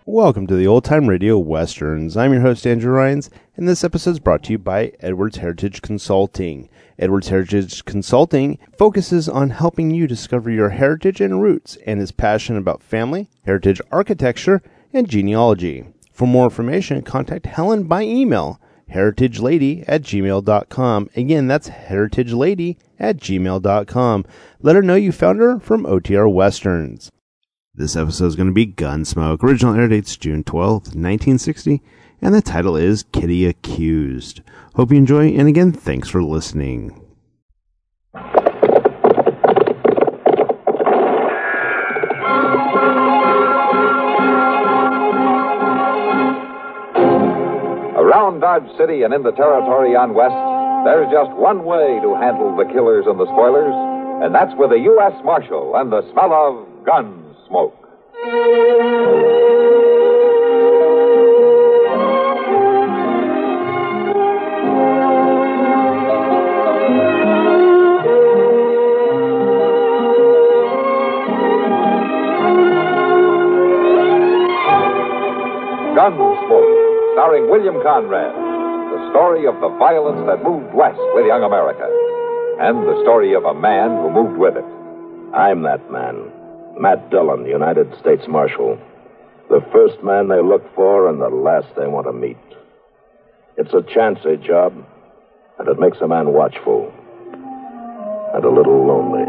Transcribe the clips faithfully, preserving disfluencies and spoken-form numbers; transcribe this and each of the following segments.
Welcome to the Old Time Radio Westerns. I'm your host, Andrew Rhynes, and this episode is brought to you by Edwards Heritage Consulting. Edwards Heritage Consulting focuses on helping you discover your heritage and roots and is passionate about family, heritage architecture, and genealogy. For more information, contact Helen by email, heritagelady at gmail dot com. Again, that's heritagelady at gmail dot com. Let her know you found her from O T R Westerns. This episode is going to be Gunsmoke. Original air date's June twelfth, nineteen sixty, and the title is Kitty Accused. Hope you enjoy, and again, thanks for listening. Around Dodge City and in the territory on West, there's just one way to handle the killers and the spoilers, and that's with a U S Marshal and the smell of guns. Smoke. Gunsmoke, starring William Conrad. The story of the violence that moved west with young America. And the story of a man who moved with it. I'm that man. Matt Dillon, United States Marshal. The first man they look for and the last they want to meet. It's a chancy job, and it makes a man watchful and a little lonely.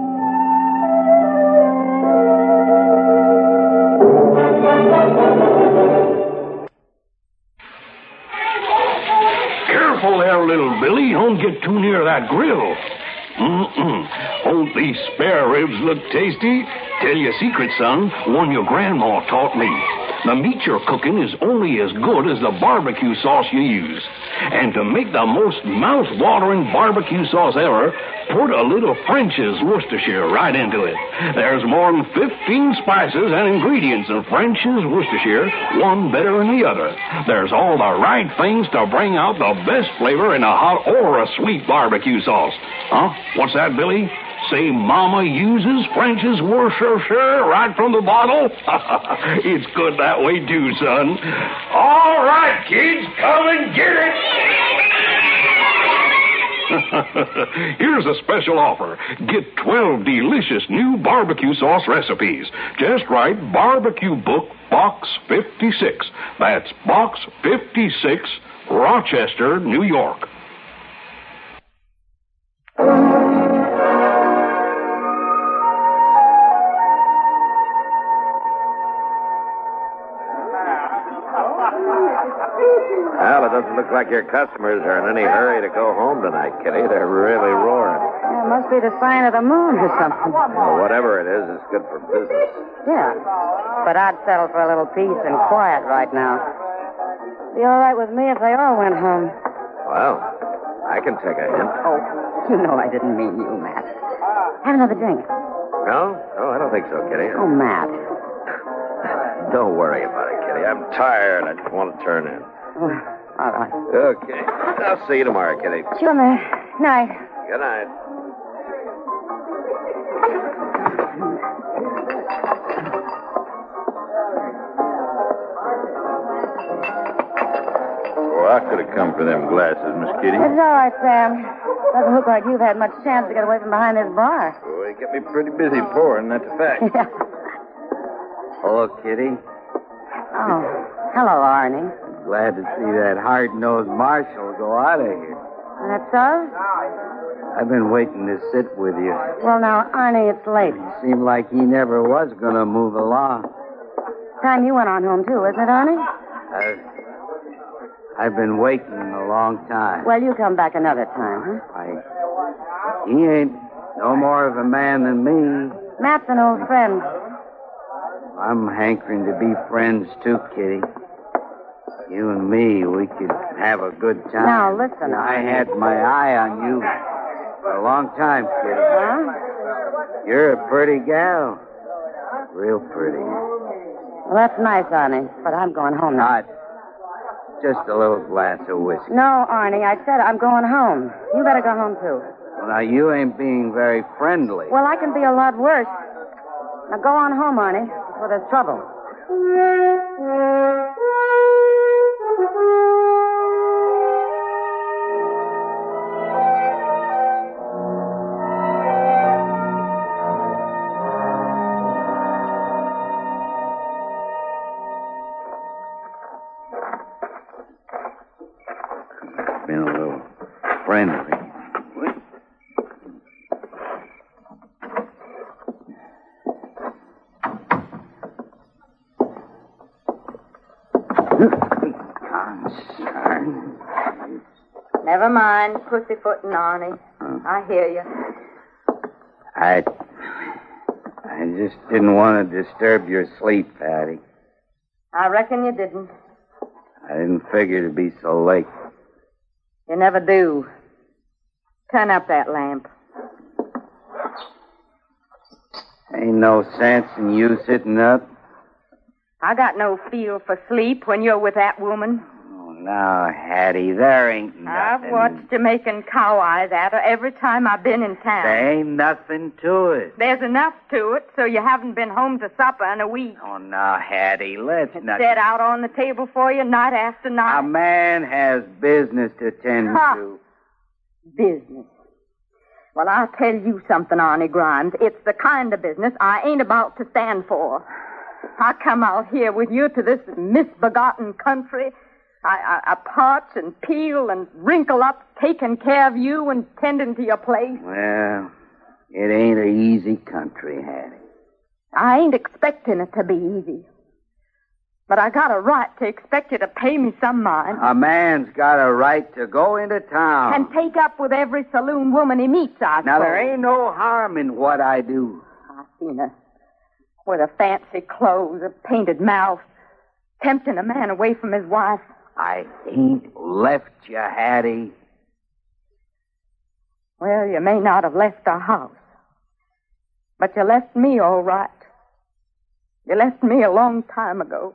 Careful there, little Billy. Don't get too near that grill. Mm-mm. Don't these spare ribs look tasty? Tell you a secret, son, one your grandma taught me. The meat you're cooking is only as good as the barbecue sauce you use. And to make the most mouth-watering barbecue sauce ever, put a little French's Worcestershire right into it. There's more than fifteen spices and ingredients in French's Worcestershire, one better than the other. There's all the right things to bring out the best flavor in a hot or a sweet barbecue sauce. Huh? What's that, Billy? Say Mama uses French's Worcestershire right from the bottle? It's good that way, too, son. All right, kids, come and get it. Here's a special offer. Get twelve delicious new barbecue sauce recipes. Just write Barbecue Book Box fifty-six. That's Box fifty-six, Rochester, New York. Well, it doesn't look like your customers are in any hurry to go home tonight, Kitty. They're really roaring. Yeah, it must be the sign of the moon or something. Well, whatever it is, it's good for business. Yeah, but I'd settle for a little peace and quiet right now. Be all right with me if they all went home. Well, I can take a hint. Oh, you know I didn't mean you, Matt. Have another drink. No? No, I don't think so, Kitty. Oh, Matt. Don't worry about it, Kitty. I'm tired. I just want to turn in. Oh, all right. Okay. I'll see you tomorrow, Kitty. Sure, Matt. Night. Good night. Well, I could have come for them glasses, Miss Kitty. It's all right, Sam. Doesn't look like you've had much chance to get away from behind this bar. Well, you get me pretty busy pouring, that's a fact. Yeah. Hello, Kitty. Oh, hello, Arnie. Glad to see that hard-nosed marshal go out of here. That's so? I've been waiting to sit with you. Well, now, Arnie, it's late. Seemed like he never was going to move along. Time you went on home, too, isn't it, Arnie? I've, I've been waiting a long time. Well, you come back another time, huh? I, he ain't no more of a man than me. Matt's an old friend. I'm hankering to be friends, too, Kitty. You and me, we could have a good time. Now, listen, I had my eye on you for a long time, Kitty. Huh? You're a pretty gal. Real pretty. Well, that's nice, Arnie, but I'm going home now. Not just a little glass of whiskey. No, Arnie, I said I'm going home. You better go home, too. Well, now, you ain't being very friendly. Well, I can be a lot worse. Now, go on home, Arnie, before there's trouble. Been a little friendly. Never mind, pussyfooting, Arnie. Hmm. I hear you. I... I just didn't want to disturb your sleep, Patty. I reckon you didn't. I didn't figure to be so late. You never do. Turn up that lamp. Ain't no sense in you sitting up. I got no feel for sleep when you're with that woman. Oh, now, Hattie, there ain't nothing. I've watched you making cow eyes at her every time I've been in town. There ain't nothing to it. There's enough to it, so you haven't been home to supper in a week. Oh, now, Hattie, let's it's not... set out on the table for you night after night. A man has business to tend huh. to. Business. Well, I'll tell you something, Arnie Grimes. It's the kind of business I ain't about to stand for. I come out here with you to this misbegotten country. I, I, I parch and peel and wrinkle up, taking care of you and tending to your place. Well, it ain't an easy country, Hattie. I ain't expecting it to be easy. But I got a right to expect you to pay me some mind. A man's got a right to go into town. And take up with every saloon woman he meets, I Now, suppose. there ain't no harm in what I do. I seen her with her fancy clothes, a painted mouth, tempting a man away from his wife. I ain't left you, Hattie. Well, you may not have left our house. But you left me all right. You left me a long time ago.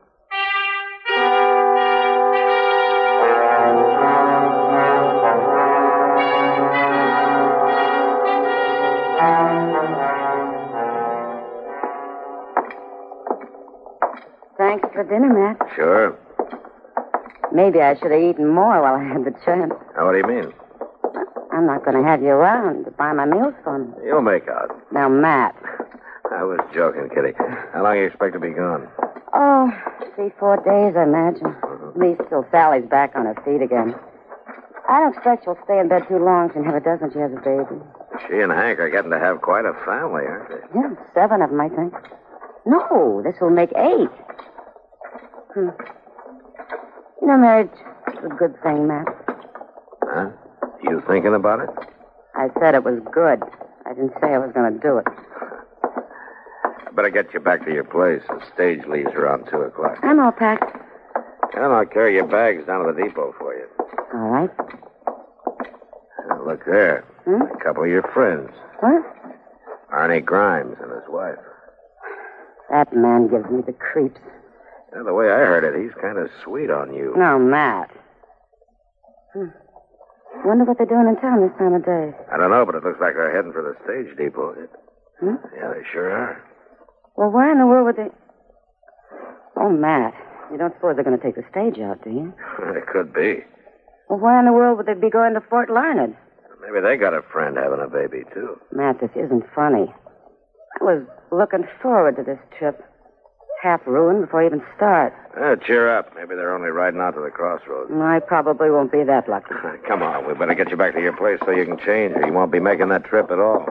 Thanks for dinner, Matt. Sure. Maybe I should have eaten more while I had the chance. Now, what do you mean? I'm not going to have you around to buy my meals for me. You'll make out. Now, Matt. I was joking, Kitty. How long do you expect to be gone? Oh, three, four days, I imagine. Mm-hmm. At least till Sally's back on her feet again. I don't expect she'll stay in bed too long. She never does when she has a baby. She and Hank are getting to have quite a family, aren't they? Yeah, seven of them, I think. No, this will make eight. Hmm. You know, marriage is a good thing, Matt. Huh? You thinking about it? I said it was good. I didn't say I was going to do it. I better get you back to your place. The stage leaves around two o'clock. I'm all packed. And I'll carry your bags down to the depot for you. All right. Now, look there. Hmm? A couple of your friends. What? Arnie Grimes and his wife. That man gives me the creeps. Now, the way I heard it, he's kind of sweet on you. No, Matt. Hmm. Wonder what they're doing in town this time of day. I don't know, but it looks like they're heading for the stage depot. Hmm? Yeah, they sure are. Well, where in the world would they... Oh, Matt, you don't suppose they're going to take the stage out, do you? It could be. Well, where in the world would they be going to Fort Larned? Maybe they got a friend having a baby, too. Matt, this isn't funny. I was looking forward to this trip. Half ruined before I even start. Uh, cheer up. Maybe they're only riding out to the crossroads. I probably won't be that lucky. Come on, we better get you back to your place so you can change, or you won't be making that trip at all.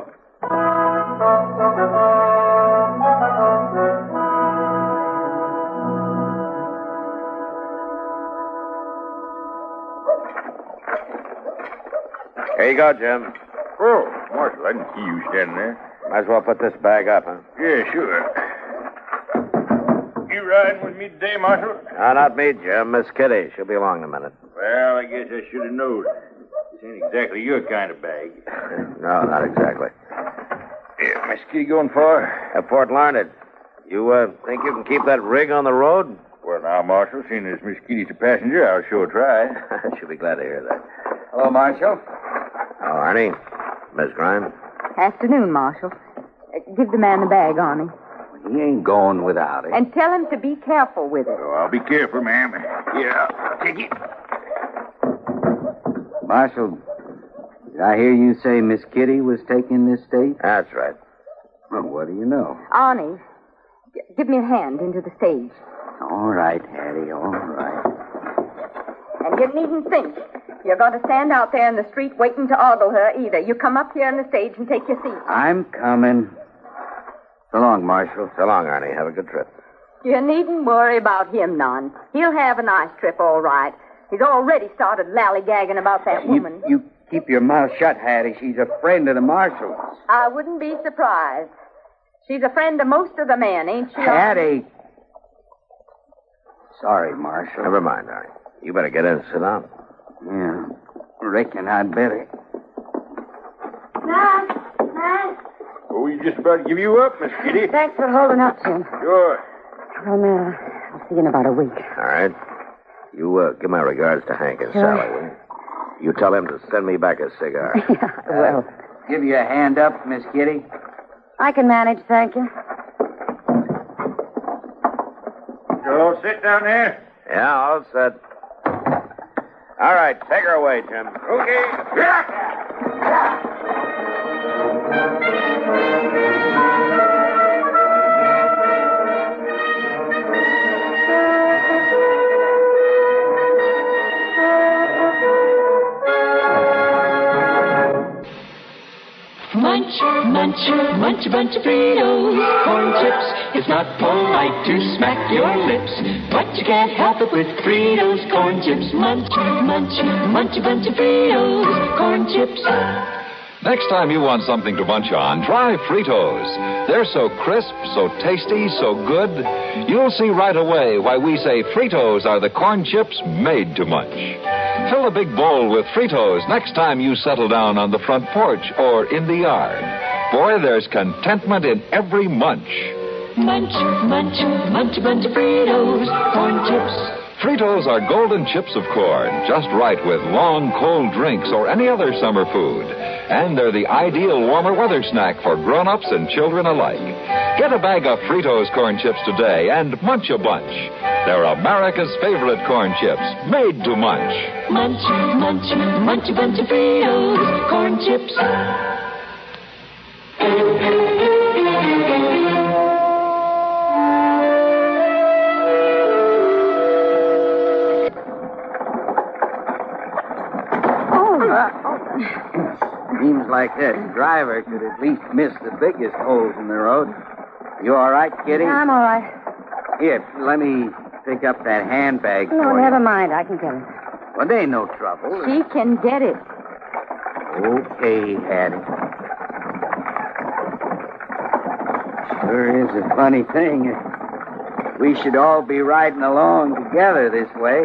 Here you go, Jim. Oh, Marshal, I didn't see you standing there. Might as well put this bag up, huh? Yeah, sure. You riding with me today, Marshal? No, not me, Jim. Miss Kitty. She'll be along in a minute. Well, I guess I should have known. This ain't exactly your kind of bag. No, not exactly. Yeah, Miss Kitty going far? At Fort Larned. You uh, think you can keep that rig on the road? Well, now, Marshal, seeing as Miss Kitty's a passenger, I'll sure try. She'll be glad to hear that. Hello, Marshal. Oh, Arnie. Miss Grimes. Afternoon, Marshal. Uh, give the man the bag, Arnie. He ain't going without it. And tell him to be careful with it. Oh, I'll be careful, ma'am. Yeah, I'll take it. Marshal, did I hear you say Miss Kitty was taking this stage? That's right. Well, what do you know? Arnie, g- give me a hand into the stage. All right, Hattie, all right. And you needn't think you're going to stand out there in the street waiting to ogle her either. You come up here on the stage and take your seat. I'm coming. So long, Marshal. So long, Arnie. Have a good trip. You needn't worry about him none. He'll have a nice trip, all right. He's already started lollygagging about that woman. You, you keep your mouth shut, Hattie. She's a friend of the Marshal's. I wouldn't be surprised. She's a friend of most of the men, ain't she? Hattie. Sorry, Marshal. Never mind, Arnie. You better get in and sit down. Yeah, reckon I'd better. Matt, Matt. Oh, we just about to give you up, Miss Kitty. Thanks for holding up, Jim. Sure. Well, Matt, I'll see you in about a week. All right. You uh, give my regards to Hank and Sure. Sally, will you? You tell them to send me back a cigar. Yeah, well, Give you a hand up, Miss Kitty. I can manage, thank you. You all sit down there? Yeah, all set. All right, take her away, Jim. Okay. Munch, munch, munch a bunch of Fritos, corn chips. It's not polite to smack your lips, but you can't help it with Fritos, corn chips. Munch, munch, munch a bunch of Fritos, corn chips. Next time you want something to munch on, try Fritos. They're so crisp, so tasty, so good. You'll see right away why we say Fritos are the corn chips made to munch. Fill a big bowl with Fritos next time you settle down on the front porch or in the yard. Boy, there's contentment in every munch. Munch, munch, munch a bunch of Fritos, corn chips. Fritos are golden chips of corn, just right with long, cold drinks or any other summer food. And they're the ideal warmer weather snack for grown-ups and children alike. Get a bag of Fritos corn chips today and munch a bunch. They're America's favorite corn chips, made to munch. Munch, munch, munch a bunch of Fritos, corn chips. Seems like that driver could at least miss the biggest holes in the road. You all right, Kitty? I'm all right. Here, let me pick up that handbag No, for never you. mind. I can get it. Well, there ain't no trouble. She can get it. Okay, Hattie. Sure is a funny thing. We should all be riding along together this way.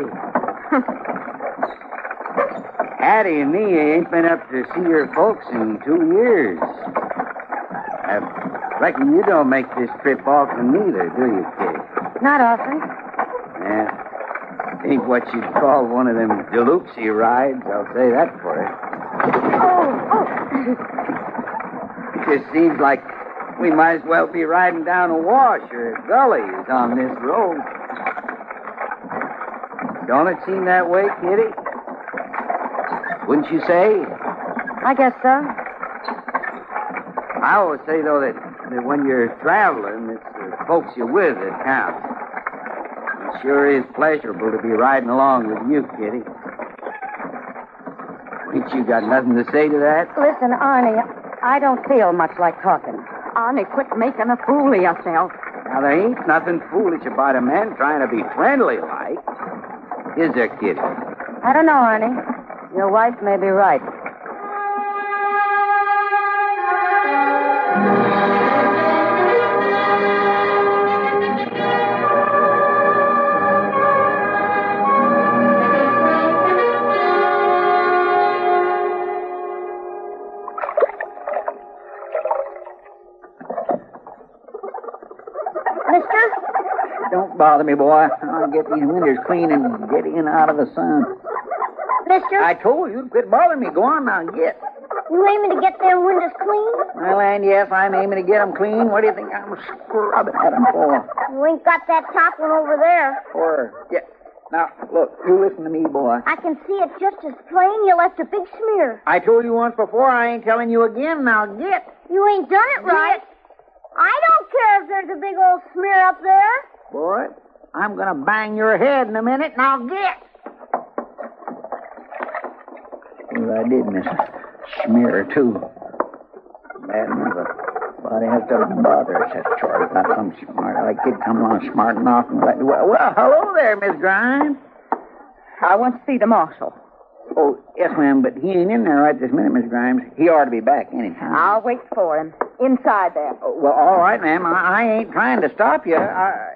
Hattie and me ain't been up to see your folks in two years. I reckon you don't make this trip often neither, do you, Kitty? Not often. Yeah. Ain't what you'd call one of them deluxy rides, I'll say that for it. Oh, oh. It just seems like we might as well be riding down a wash or a gully as on this road. Don't it seem that way, Kitty? Wouldn't you say? I guess so. I always say, though, that, that when you're traveling, it's the folks you're with that count. It sure is pleasurable to be riding along with you, Kitty. Ain't you got nothing to say to that? Listen, Arnie, I don't feel much like talking. Arnie, quit making a fool of yourself. Now, there ain't nothing foolish about a man trying to be friendly like. Is there, Kitty? I don't know, Arnie. Your wife may be right. Mister? Don't bother me, boy. I'll get these windows clean and get in out of the sun. Mister? I told you to quit bothering me. Go on now, get. You aiming to get them windows clean? Well, and yes, I'm aiming to get them clean. What do you think I'm scrubbing at them for? You ain't got that top one over there. For, yeah. Now, look, you listen to me, boy. I can see it just as plain. You left a big smear. I told you once before, I ain't telling you again. Now, get. You ain't done it right. I don't care if there's a big old smear up there. Boy, I'm going to bang your head in a minute. Now, get. Well, I did miss a smear or two. Bad enough. Body has to bother us. That Charlie got some smart. Like kid come along smart enough and let. Well, well, hello there, Miss Grimes. I want to see the marshal. Oh, yes, ma'am, but he ain't in there right this minute, Miss Grimes. He ought to be back anytime. I'll wait for him. Inside there. Oh, well, all right, ma'am. I, I ain't trying to stop you. I...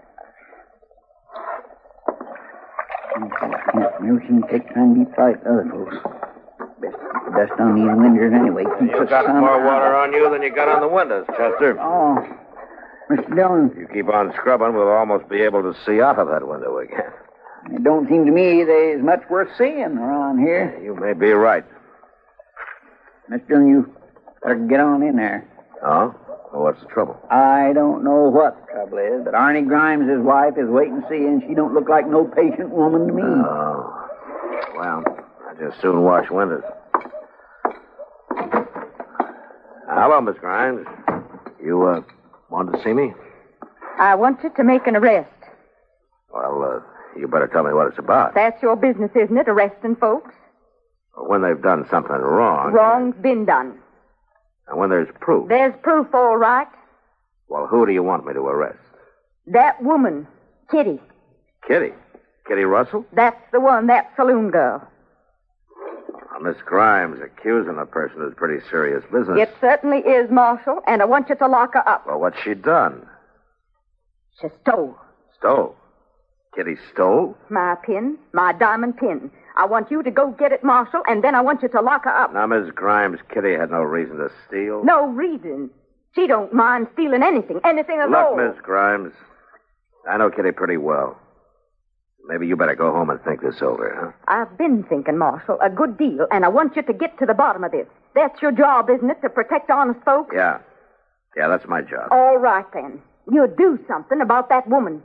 Never seen you take time to eat like other folks. Best dust on these windows anyway. Keep You got more water on you than you got on the windows, Chester. Oh, Mister Dillon. If you keep on scrubbing, we'll almost be able to see out of that window again. It don't seem to me there's much worth seeing around here. You may be right. Mister Dillon, you better get on in there. Oh? Well, what's the trouble? I don't know what the trouble is, but Arnie Grimes, his wife, is waiting to see, and she don't look like no patient woman to me. Oh. Well, I just soon wash windows. Hello, Miss Grimes. You, uh, wanted to see me? I want you to make an arrest. Well, uh, you better tell me what it's about. That's your business, isn't it, arresting folks? When they've done something wrong. Wrong's been done. And when there's proof. There's proof, all right. Well, who do you want me to arrest? That woman, Kitty. Kitty? Kitty Russell? That's the one, that saloon girl. Well, Miss Grimes, accusing a person is pretty serious business. It certainly is, Marshal, and I want you to lock her up. Well, what's she done? She stole. Stole? Kitty stole? My pin, my diamond pin. I want you to go get it, Marshal, and then I want you to lock her up. Now, Miss Grimes, Kitty had no reason to steal. No reason. She don't mind stealing anything, anything at all. Look, Miss Grimes, I know Kitty pretty well. Maybe you better go home and think this over, huh? I've been thinking, Marshal, a good deal, and I want you to get to the bottom of this. That's your job, isn't it, to protect honest folks? Yeah. Yeah, that's my job. All right, then. You do something about that woman.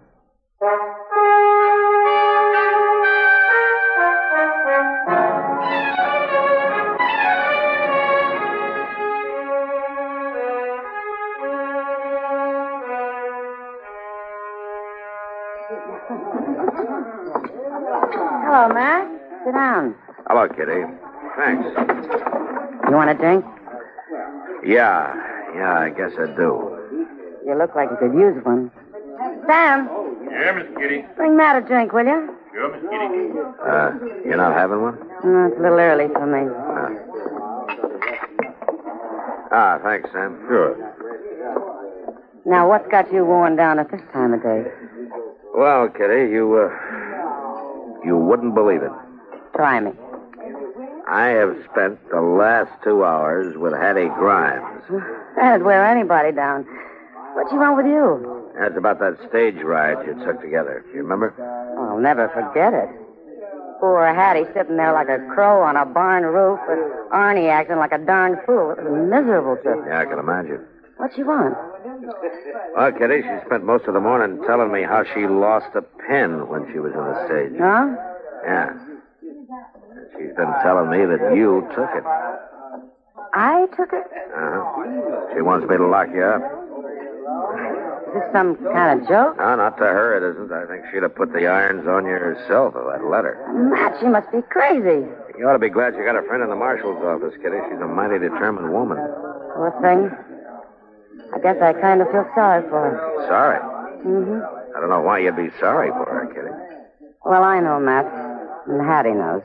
Hello, Mac. Sit down. Hello, Kitty. Thanks. You want a drink? Yeah. Yeah, I guess I do. You look like you could use one. Sam, Yeah, Miss Kitty. bring Matt a drink, will you? Sure, Miss Kitty. Uh, you're not having one? No, it's a little early for me. Ah, thanks, Sam. Sure. Now, what's got you worn down at this time of day? Well, Kitty, you, uh, you wouldn't believe it. Try me. I have spent the last two hours with Hattie Grimes. That'd wear anybody down. What's wrong with you? That's about that stage ride you took together. Do you remember? I'll never forget it. Poor Hattie sitting there like a crow on a barn roof with Arnie acting like a darn fool. It was a miserable trip. Yeah, I can imagine. What you want? Well, Kitty, she spent most of the morning telling me how she lost a pen when she was on the stage. Huh? Yeah. She's been telling me that you took it. I took it? Uh-huh. She wants me to lock you up. Is this some kind of joke? No, not to her, it isn't. I think she'd have put the irons on you herself if I'd let her. Matt, she must be crazy. You ought to be glad you got a friend in the marshal's office, Kitty. She's a mighty determined woman. Poor thing. I guess I kind of feel sorry for her. Sorry? Mm-hmm. I don't know why you'd be sorry for her, Kitty. Well, I know, Matt. And Hattie knows.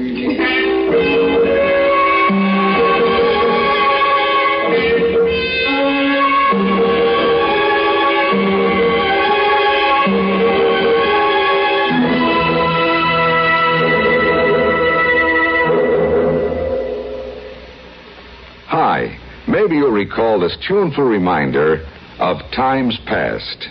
Hi. Maybe you'll recall this tuneful reminder of times past.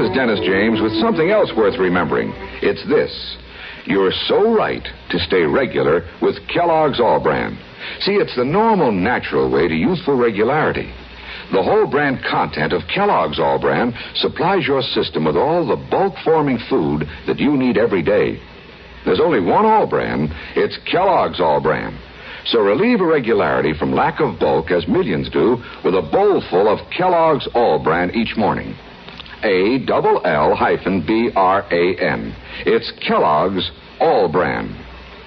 is Dennis James with something else worth remembering. It's this. You're so right to stay regular with Kellogg's All Bran. See, it's the normal, natural way to youthful regularity. The whole brand content of Kellogg's All Bran supplies your system with all the bulk-forming food that you need every day. There's only one All Bran. It's Kellogg's All Bran. So relieve irregularity from lack of bulk, as millions do, with a bowl full of Kellogg's All Bran each morning. A double L hyphen B R A N. It's Kellogg's All Bran.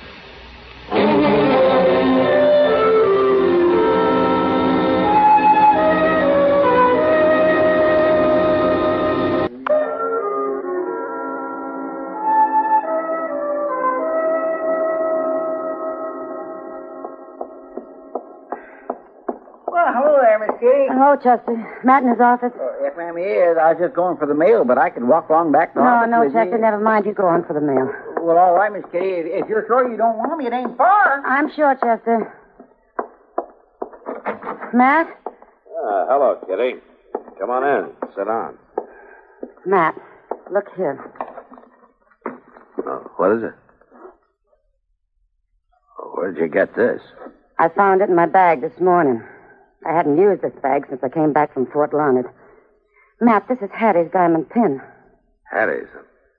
Well, hello there, Miss Kitty. Hello, Chester. Matt in his office? Oh, yes, ma'am, he is. I was just going for the mail, but I could walk along back to the No, office no, with Chester, you. never mind. You go on for the mail. Well, all right, Miss Kitty. If, if you're sure you don't want me, it ain't far. I'm sure, Chester. Matt? Uh, hello, Kitty. Come on in. Sit down. Matt, look here. Oh, what is it? Oh, where did you get this? I found it in my bag this morning. I hadn't used this bag since I came back from Fort Larned. Matt, this is Hattie's diamond pin. Hattie's.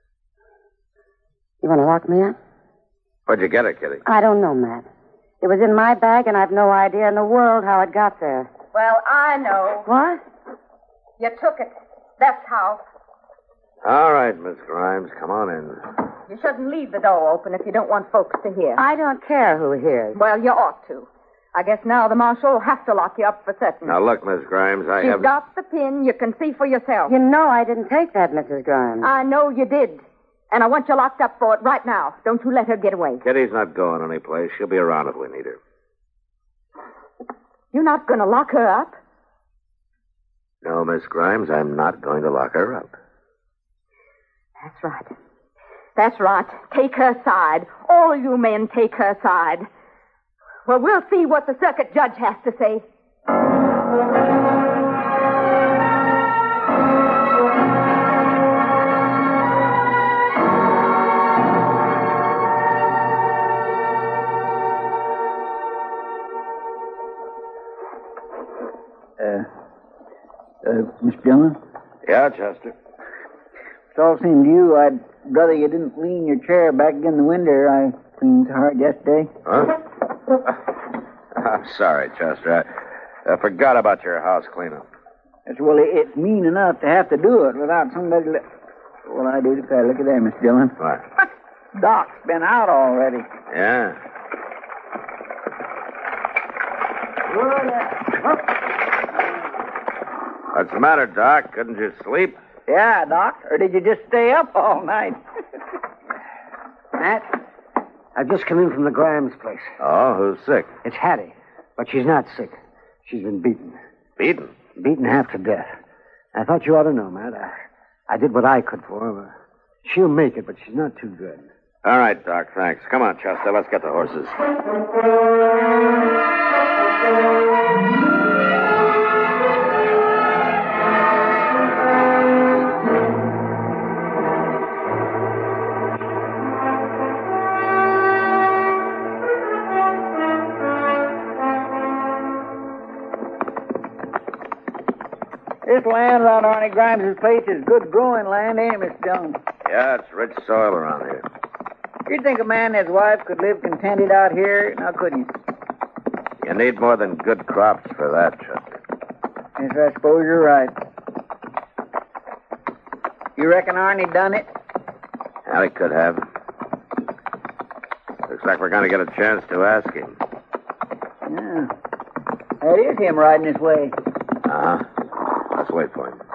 You want to lock me up? Where'd you get it, Kitty? I don't know, Matt. It was in my bag, and I've no idea in the world how it got there. Well, I know. What? You took it. That's how. All right, Miss Grimes, come on in. You shouldn't leave the door open if you don't want folks to hear. I don't care who hears. Well, you ought to. I guess now the marshal will have to lock you up for certain. Now, look, Miss Grimes, I She's have... got the pin. You can see for yourself. You know I didn't take that, Missus Grimes. I know you did. And I want you locked up for it right now. Don't you let her get away. Kitty's not going anyplace. She'll be around if we need her. You're not going to lock her up? No, Miss Grimes, I'm not going to lock her up. That's right. That's right. Take her side. All you men take her side. Well, we'll see what the circuit judge has to say. Uh, uh, Miss Dillon? Yeah, Chester? It's all same to you. I'd rather you didn't lean your chair back against the window I cleaned so hard yesterday. Huh? I'm sorry, Chester. I, I forgot about your house cleanup. It's, well, it- it's mean enough to have to do it without somebody... Li- well, I do declare. Look at there, Miss Dillon. What? Doc's been out already. Yeah. What's the matter, Doc? Couldn't you sleep? Yeah, Doc. Or did you just stay up all night? Matt, I've just come in from the Grimes place. Oh, who's sick? It's Hattie, but she's not sick. She's been beaten. Beaten? Beaten half to death. I thought you ought to know, Matt. I, I did what I could for her. She'll make it, but she's not too good. All right, Doc, thanks. Come on, Chester, let's get the horses. This land around Arnie Grimes' place is good growing land, ain't it, Miss Dillon? Yeah, it's rich soil around here. You'd think a man and his wife could live contented out here, now couldn't you? You need more than good crops for that, Chester. Yes, I suppose you're right. You reckon Arnie done it? Yeah, he could have. Looks like we're going to get a chance to ask him. Yeah. That is him riding his way. Uh-huh. Let's wait for him.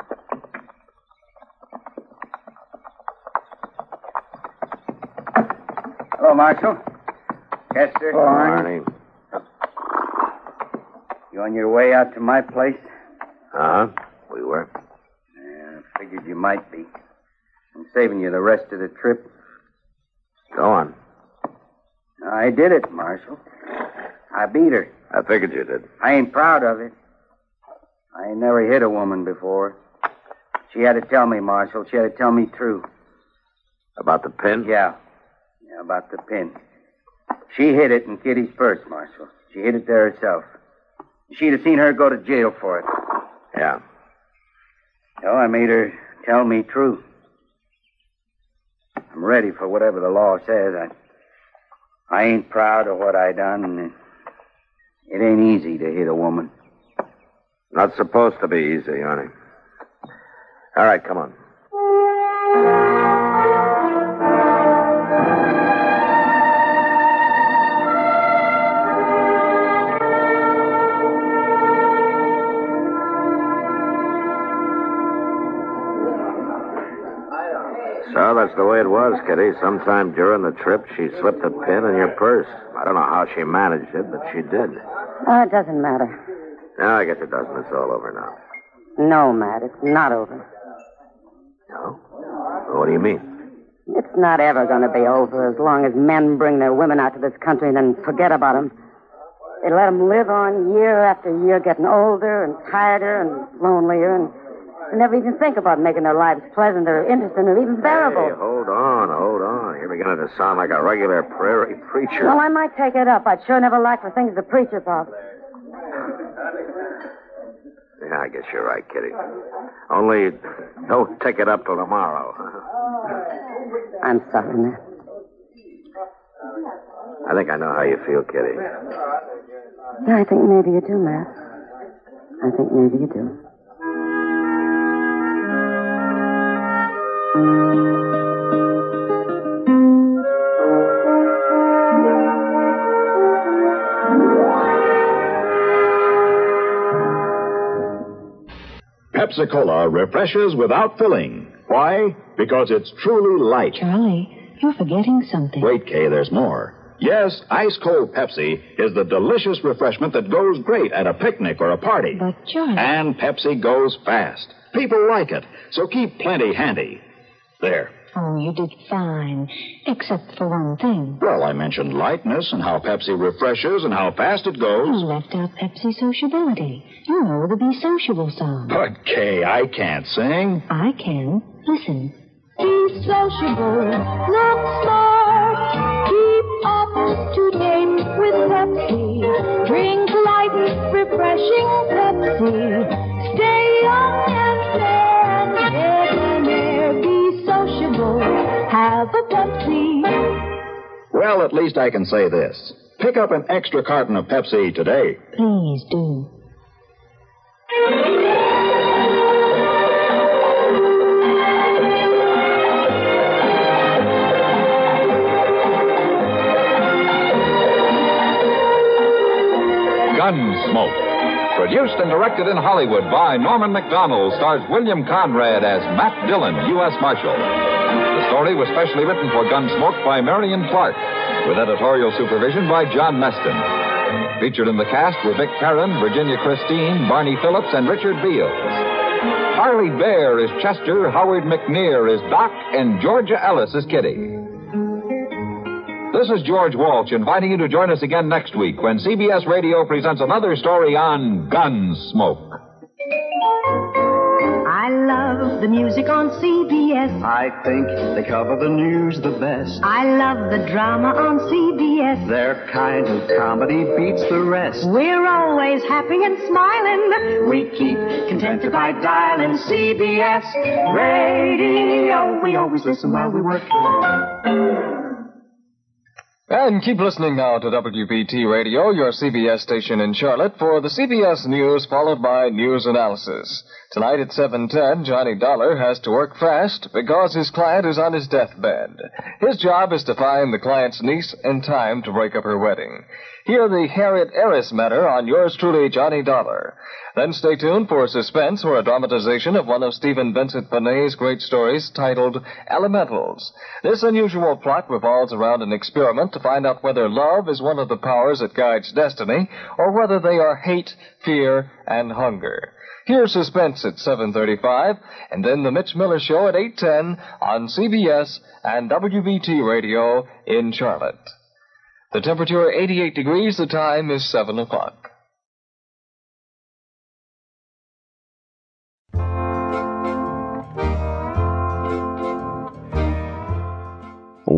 Hello, Marshal. Chester. Hello, Arnie. You on your way out to my place? Uh-huh. We were. Yeah, I figured you might be. I'm saving you the rest of the trip. Go on. I did it, Marshal. I beat her. I figured you did. I ain't proud of it. I ain't never hit a woman before. She had to tell me, Marshal. She had to tell me true. About the pin? Yeah. Yeah, about the pin. She hid it in Kitty's purse, Marshal. She hid it there herself. She'd have seen her go to jail for it. Yeah. So I made her tell me true. I'm ready for whatever the law says. I, I ain't proud of what I done, and it, it ain't easy to hit a woman. Not supposed to be easy, honey. All right, come on. So that's the way it was, Kitty. Sometime during the trip, she slipped a pin in your purse. I don't know how she managed it, but she did. Oh, it doesn't matter. No, I guess it doesn't. It's all over now. No, Matt, it's not over. No? Well, what do you mean? It's not ever going to be over as long as men bring their women out to this country and then forget about them. They let them live on year after year, getting older and tireder and lonelier, and they never even think about making their lives pleasant or interesting or even bearable. Hey, hold on, hold on. You're beginning to sound like a regular prairie preacher. Well, I might take it up. I'd sure never like for things to preach about. Yeah, I guess you're right, Kitty. Only don't take it up till tomorrow. I'm sorry, Matt. I think I know how you feel, Kitty. Yeah, I think maybe you do, Matt. I think maybe you do. Pepsi-Cola refreshes without filling. Why? Because it's truly light. Charlie, you're forgetting something. Wait, Kay, there's more. Yes, ice-cold Pepsi is the delicious refreshment that goes great at a picnic or a party. But, Charlie... And Pepsi goes fast. People like it, so keep plenty handy. There. Oh, you did fine, except for one thing. Well, I mentioned lightness and how Pepsi refreshes and how fast it goes. You left out Pepsi sociability. You know the Be Sociable song. But, Kay, I can't sing. I can. Listen. Be sociable, look smart, keep up to date with Pepsi. Drink light, refreshing Pepsi. Stay young and fair and debonair. Be sociable, have a Pepsi. Well, at least I can say this. Pick up an extra carton of Pepsi today. Please do. Gunsmoke. Produced and directed in Hollywood by Norman Macdonald, stars William Conrad as Matt Dillon, U S Marshal. The story was specially written for Gunsmoke by Marion Clark, with editorial supervision by John Meston. Featured in the cast were Vic Perrin, Virginia Christine, Barney Phillips, and Richard Beals. Harley Bear is Chester, Howard McNear is Doc, and Georgia Ellis is Kitty. This is George Walsh inviting you to join us again next week when C B S Radio presents another story on Gunsmoke. I love the music on C B S. I think they cover the news the best. I love the drama on C B S. Their kind of comedy beats the rest. We're always happy and smiling. We keep contented by dialing C B S Radio. We always listen while we work. And keep listening now to W B T Radio, your C B S station in Charlotte, for the C B S News followed by news analysis. Tonight at seven ten, Johnny Dollar has to work fast because his client is on his deathbed. His job is to find the client's niece in time to break up her wedding. Hear the Harriet Eris matter on yours truly, Johnny Dollar. Then stay tuned for suspense or a dramatization of one of Stephen Vincent Benet's great stories titled Elementals. This unusual plot revolves around an experiment to find out whether love is one of the powers that guides destiny or whether they are hate, fear, and hunger. Hear Suspense at seven thirty-five, and then The Mitch Miller Show at eight ten on C B S and W B T Radio in Charlotte. The temperature eighty-eight degrees, the time is seven o'clock.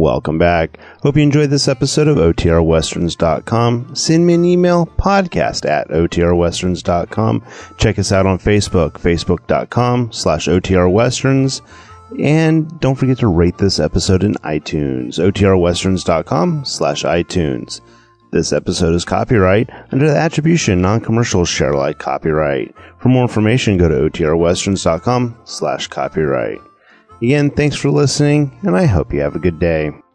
welcome back. Hope you enjoyed this episode of O T R Westerns dot com. Send me an email, podcast at O T R Westerns dot com. Check us out on Facebook, facebook.com slash OTRWesterns. And don't forget to rate this episode in iTunes, O T R Westerns dot com slash iTunes. This episode is copyright under the attribution non-commercial share alike copyright. For more information, go to O T R Westerns dot com slash copyright. Again, thanks for listening, and I hope you have a good day.